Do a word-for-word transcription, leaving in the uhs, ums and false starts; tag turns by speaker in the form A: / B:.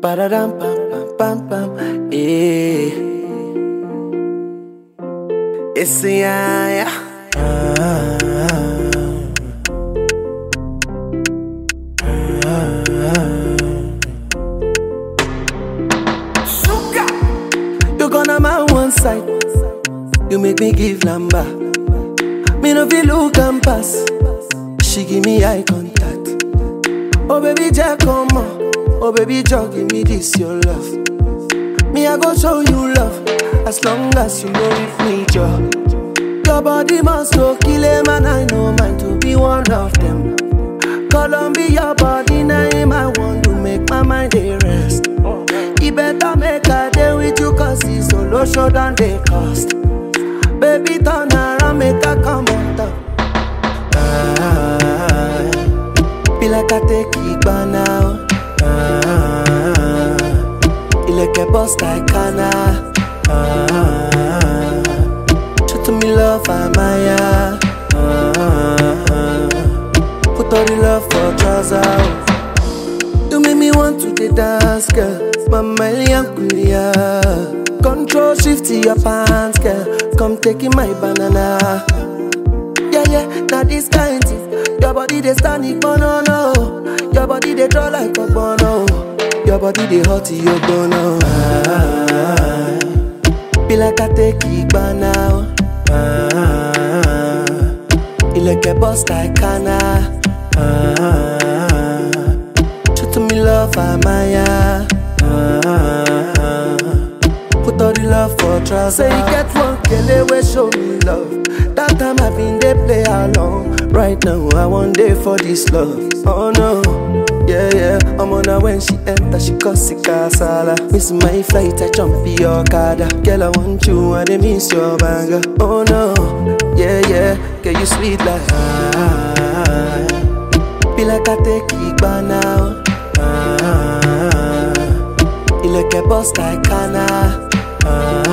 A: Ba-da-dum, pam, pam, pam, pam, yeah. It's a yeah, yeah. Sugar. You gonna my one side. You make me give lamba. Me no feel look and pass. She give me eye contact. Oh baby, Jack, come on. Oh baby, Jack, give me this your love. Me I go show you love. As long as you know with me, Joe. Your body must go kill him, and I know mine to be one of them. Columbia, your body name, I want to make my mind a rest. You better make a day with you, cause it's solo show than they cost. Baby, turn around, make a come on top. Ah, feel like I take it by now. Ah, you like a boss like Kana. Ah, show to me love, I'm Maya. Ah, put all the love for trousers. You make me want to the dance, girl. Mama Yankulia. Control shift to your pants, girl. Come taking my banana. Yeah, yeah, now this kind thing. Your body they stand it, bono, no. Your body they draw like a bono. Your body they hot to your bono. Ah, feel like I take it by now. Ah, you like a boss like Kana. Ah, show to me love, I'm Maya. Ah, put all the love for trousers. Say you get one kele we show me love. That time I been they play along. Right now I want day for this love. Oh no, yeah yeah. I'm on her when she enter, she cause sick sala. Miss my flight, I jump in your car. Girl I want you, I dey miss your banger. Oh no, yeah yeah. Girl you sweet like ah. Feel like I take it by now. Ah, you like a boss like Kana. Ah,